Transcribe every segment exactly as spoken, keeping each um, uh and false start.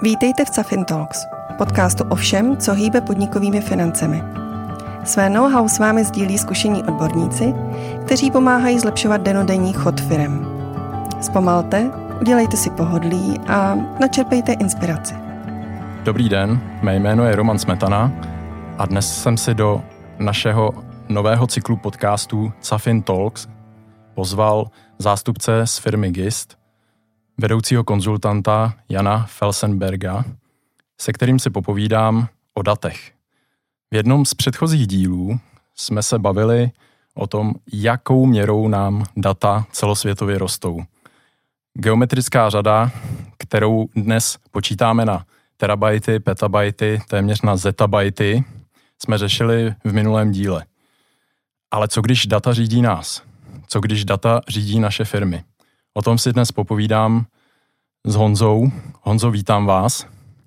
Vítejte v Cafin Talks, podcastu o všem, co hýbe podnikovými financemi. Své know-how s vámi sdílí zkušení odborníci, kteří pomáhají zlepšovat dennodenní chod firem. Zpomalte, udělejte si pohodlí a načerpejte inspiraci. Dobrý den, mé jméno je Roman Smetana a dnes jsem si do našeho nového cyklu podcastů Cafin Talks pozval zástupce z firmy Gist, vedoucího konzultanta Jana Felsenberga, se kterým si popovídám o datech. V jednom z předchozích dílů jsme se bavili o tom, jakou měrou nám data celosvětově rostou. Geometrická řada, kterou dnes počítáme na terabajty, petabajty, téměř na zetabajty, jsme řešili v minulém díle. Ale co když data řídí nás? Co když data řídí naše firmy? O tom si dnes popovídám s Honzou. Honzo, vítám vás.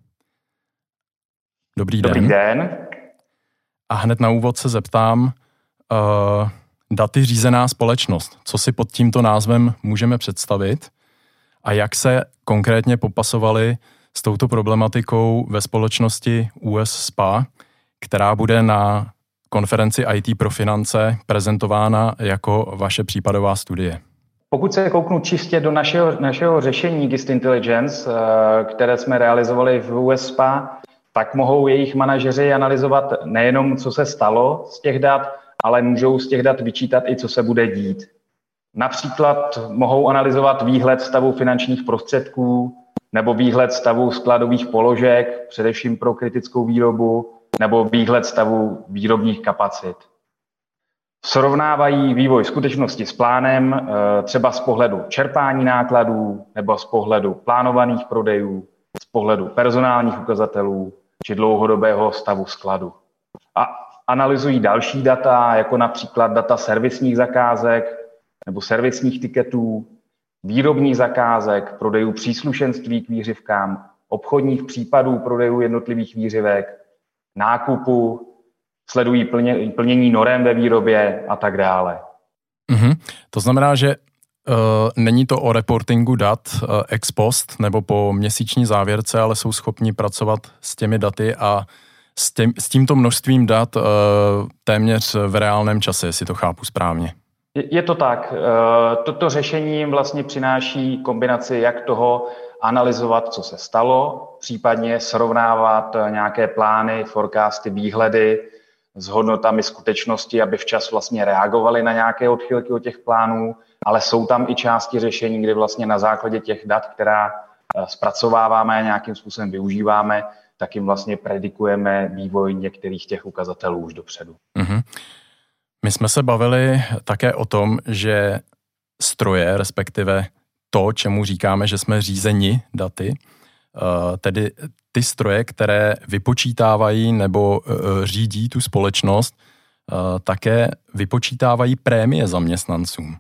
Dobrý den. Dobrý den. A hned na úvod se zeptám, uh, daty řízená společnost. Co si pod tímto názvem můžeme představit a jak se konkrétně popasovali s touto problematikou ve společnosti U S S P A, která bude na konferenci I T pro finance prezentována jako vaše případová studie? Pokud se kouknu čistě do našeho, našeho řešení Gist Intelligence, které jsme realizovali v U S P A, tak mohou jejich manažeři analyzovat nejenom, co se stalo z těch dat, ale můžou z těch dat vyčítat i, co se bude dít. Například mohou analyzovat výhled stavu finančních prostředků nebo výhled stavu skladových položek, především pro kritickou výrobu, nebo výhled stavu výrobních kapacit. Srovnávají vývoj skutečnosti s plánem, třeba z pohledu čerpání nákladů nebo z pohledu plánovaných prodejů, z pohledu personálních ukazatelů či dlouhodobého stavu skladu. A analyzují další data, jako například data servisních zakázek nebo servisních tiketů, výrobních zakázek, prodejů příslušenství k výřivkám, obchodních případů prodejů jednotlivých výřivek, nákupu, sledují plně, plnění norem ve výrobě a tak dále. Mm-hmm. To znamená, že uh, není to o reportingu dat uh, ex post nebo po měsíční závěrce, ale jsou schopni pracovat s těmi daty a s, těm, s tímto množstvím dat uh, téměř v reálném čase, jestli to chápu správně. Je, je to tak. Toto řešení jim vlastně přináší kombinaci jak toho analyzovat, co se stalo, případně srovnávat nějaké plány, forecasty, výhledy s hodnotami skutečnosti, aby včas vlastně reagovali na nějaké odchylky od těch plánů, ale jsou tam i části řešení, kdy vlastně na základě těch dat, která zpracováváme a nějakým způsobem využíváme, tak jim vlastně predikujeme vývoj některých těch ukazatelů už dopředu. Mm-hmm. My jsme se bavili také o tom, že stroje, respektive to, čemu říkáme, že jsme řízeni daty, tedy ty stroje, které vypočítávají nebo řídí tu společnost, také vypočítávají prémie zaměstnancům.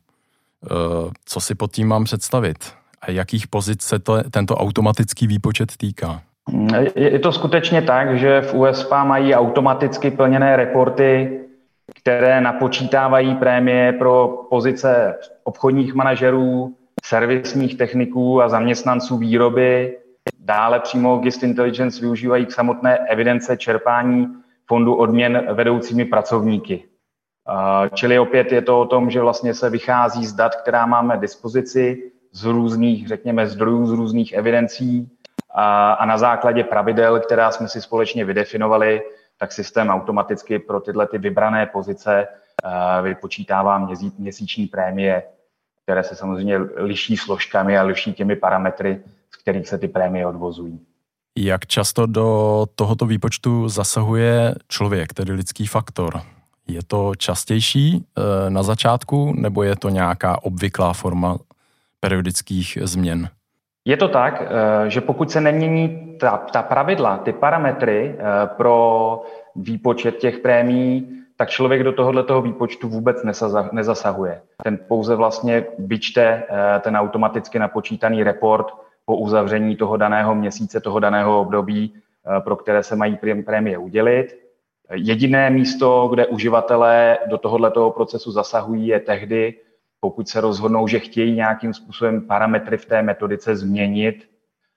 Co si pod tím mám představit? A jakých pozic se to, tento automatický výpočet týká? Je to skutečně tak, že v U S P A mají automaticky plněné reporty, které napočítávají prémie pro pozice obchodních manažerů, servisních techniků a zaměstnanců výroby. Dále přímo Gist Intelligence využívají k samotné evidence čerpání fondu odměn vedoucími pracovníky. Čili opět je to o tom, že vlastně se vychází z dat, která máme k dispozici, z různých, řekněme, zdrojů, z různých evidencí a na základě pravidel, která jsme si společně vydefinovali, tak systém automaticky pro tyhle ty vybrané pozice vypočítává měsíční prémie, které se samozřejmě liší složkami a liší těmi parametry, z kterých se ty prémie odvozují. Jak často do tohoto výpočtu zasahuje člověk, tedy lidský faktor? Je to častější na začátku, nebo je to nějaká obvyklá forma periodických změn? Je to tak, že pokud se nemění ta, ta pravidla, ty parametry pro výpočet těch prémií, tak člověk do tohoto výpočtu vůbec nezasahuje. Ten pouze vlastně vyčte ten automaticky napočítaný report po uzavření toho daného měsíce, toho daného období, pro které se mají prémie udělit. Jediné místo, kde uživatelé do tohoto procesu zasahují, je tehdy, pokud se rozhodnou, že chtějí nějakým způsobem parametry v té metodice změnit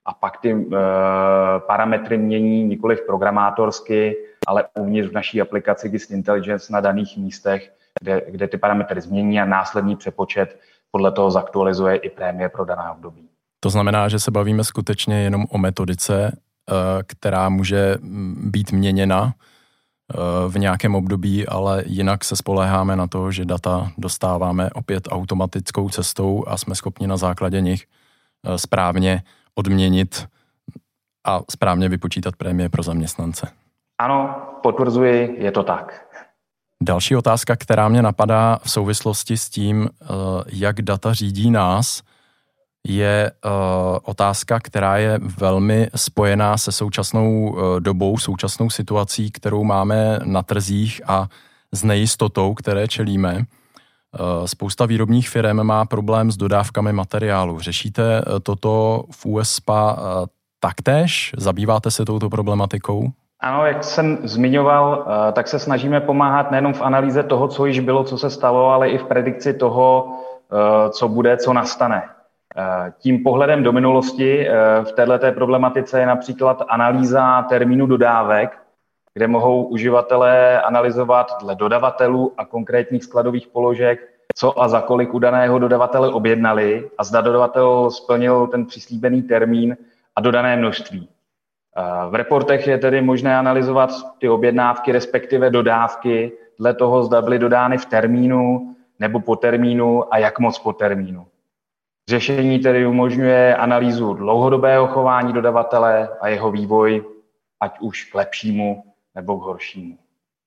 a pak ty uh, parametry mění nikoliv programátorsky, ale uvnitř v naší aplikaci Gist Intelligence na daných místech, kde, kde ty parametry změní a následný přepočet podle toho zaktualizuje i prémie pro dané období. To znamená, že se bavíme skutečně jenom o metodice, která může být měněna v nějakém období, ale jinak se spoléháme na to, že data dostáváme opět automatickou cestou a jsme schopni na základě nich správně odměnit a správně vypočítat prémie pro zaměstnance. Ano, potvrzuji, je to tak. Další otázka, která mě napadá v souvislosti s tím, jak data řídí nás, je uh, otázka, která je velmi spojená se současnou uh, dobou, současnou situací, kterou máme na trzích a s nejistotou, které čelíme. Uh, spousta výrobních firm má problém s dodávkami materiálu. Řešíte uh, toto v U S P A uh, taktéž? Zabýváte se touto problematikou? Ano, jak jsem zmiňoval, uh, tak se snažíme pomáhat nejenom v analýze toho, co již bylo, co se stalo, ale i v predikci toho, uh, co bude, co nastane. Tím pohledem do minulosti v této problematice je například analýza termínu dodávek, kde mohou uživatelé analyzovat dle dodavatelů a konkrétních skladových položek, co a za kolik u daného dodavatele objednali a zda dodavatel splnil ten přislíbený termín a dodané množství. V reportech je tedy možné analyzovat ty objednávky, respektive dodávky, dle toho, zda byly dodány v termínu nebo po termínu a jak moc po termínu. Řešení tedy umožňuje analýzu dlouhodobého chování dodavatele a jeho vývoj, ať už k lepšímu nebo k horšímu.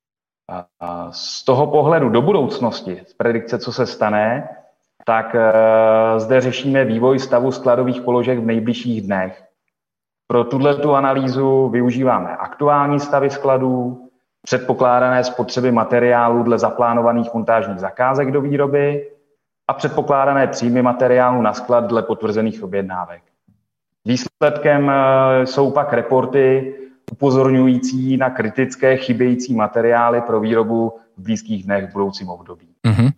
A z toho pohledu do budoucnosti, z predikce, co se stane, tak zde řešíme vývoj stavu skladových položek v nejbližších dnech. Pro tuto analýzu využíváme aktuální stavy skladů, předpokládané spotřeby materiálu dle zaplánovaných montážních zakázek do výroby, a předpokládané příjmy materiálu na sklad dle potvrzených objednávek. Výsledkem jsou pak reporty upozorňující na kritické chybějící materiály pro výrobu v blízkých dnech v budoucím období. Mm-hmm.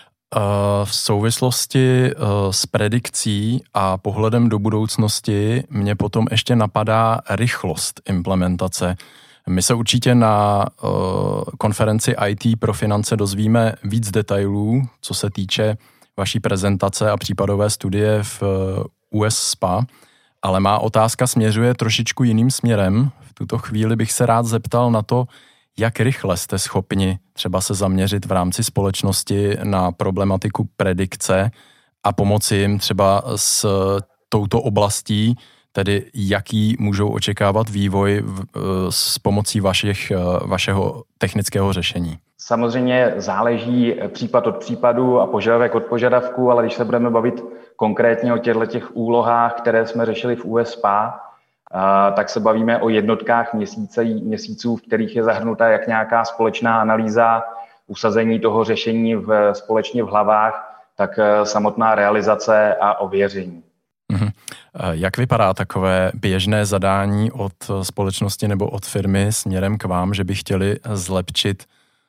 V souvislosti s predikcí a pohledem do budoucnosti mě potom ještě napadá rychlost implementace. My se určitě na konferenci I T pro finance dozvíme víc detailů, co se týče vaší prezentace a případové studie v U S P A, ale má otázka směřuje trošičku jiným směrem. V tuto chvíli bych se rád zeptal na to, jak rychle jste schopni třeba se zaměřit v rámci společnosti na problematiku predikce a pomoci jim třeba s touto oblastí, tedy jaký můžou očekávat vývoj v, s pomocí vašich, vašeho technického řešení. Samozřejmě záleží případ od případu a požadavek od požadavku, ale když se budeme bavit konkrétně o těchto těch úlohách, které jsme řešili v U S P A, tak se bavíme o jednotkách měsíce, měsíců, v kterých je zahrnuta jak nějaká společná analýza, usazení toho řešení v, společně v hlavách, tak samotná realizace a ověření. Mhm. Jak vypadá takové běžné zadání od společnosti nebo od firmy směrem k vám, že by chtěli zlepšit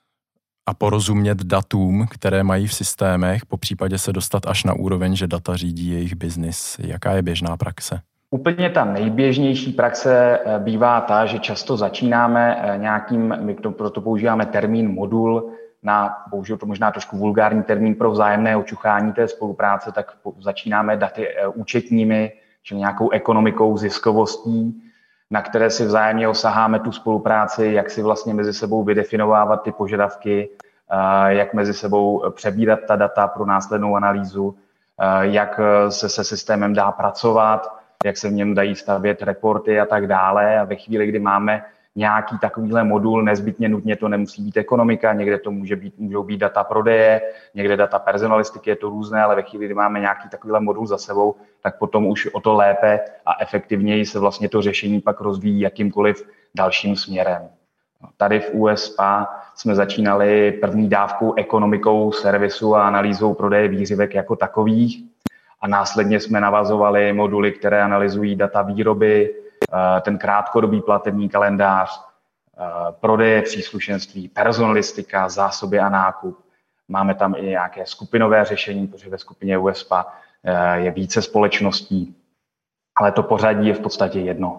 a porozumět datům, které mají v systémech, po případě se dostat až na úroveň, že data řídí jejich biznis? Jaká je běžná praxe? Úplně ta nejběžnější praxe bývá ta, že často začínáme nějakým, my to proto používáme termín modul, na, použiju to možná trošku vulgární termín pro vzájemné očuchání té spolupráce, tak začínáme daty účetními, čili nějakou ekonomikou, ziskovostí, na které si vzájemně osaháme tu spolupráci, jak si vlastně mezi sebou vydefinovávat ty požadavky, jak mezi sebou přebírat ta data pro následnou analýzu, jak se se systémem dá pracovat, jak se v něm dají stavět reporty a tak dále. A ve chvíli, kdy máme nějaký takovýhle modul, nezbytně nutně to nemusí být ekonomika, někde to může být, můžou být data prodeje, někde data personalistiky, je to různé, ale ve chvíli, kdy máme nějaký takovýhle modul za sebou, tak potom už o to lépe a efektivněji se vlastně to řešení pak rozvíjí jakýmkoliv dalším směrem. Tady v U S P A jsme začínali první dávkou ekonomikou servisu a analýzou prodeje výřivek jako takových a následně jsme navazovali moduly, které analyzují data výroby, ten krátkodobý platební kalendář, prodeje příslušenství, personalistika, zásoby a nákup. Máme tam i nějaké skupinové řešení, protože ve skupině U S P A je více společností. ale to pořadí je v podstatě jedno.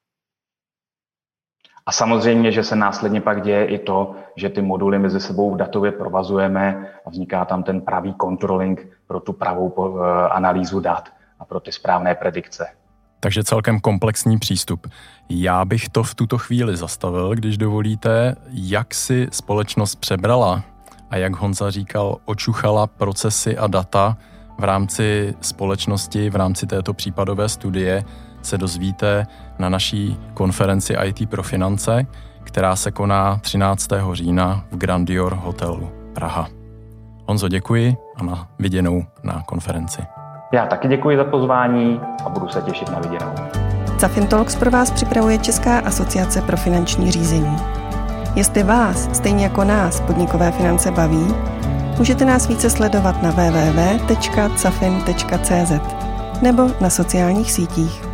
A samozřejmě, že se následně pak děje i to, že ty moduly mezi sebou datově provazujeme a vzniká tam ten pravý controlling pro tu pravou analýzu dat a pro ty správné predikce. Takže celkem komplexní přístup. Já bych to v tuto chvíli zastavil, když dovolíte, jak si společnost přebrala a jak Honza říkal, očuchala procesy a data v rámci společnosti, v rámci této případové studie, se dozvíte na naší konferenci í té pro finance, která se koná třináctého října v Grandior hotelu Praha. Honzo, děkuji a na viděnou na konferenci. Já taky děkuji za pozvání a budu se těšit na viděnou. Cafin Talks pro vás připravuje Česká asociace pro finanční řízení. Jestli vás, stejně jako nás, podnikové finance baví, můžete nás více sledovat na w w w tečka cafin tečka c z nebo na sociálních sítích.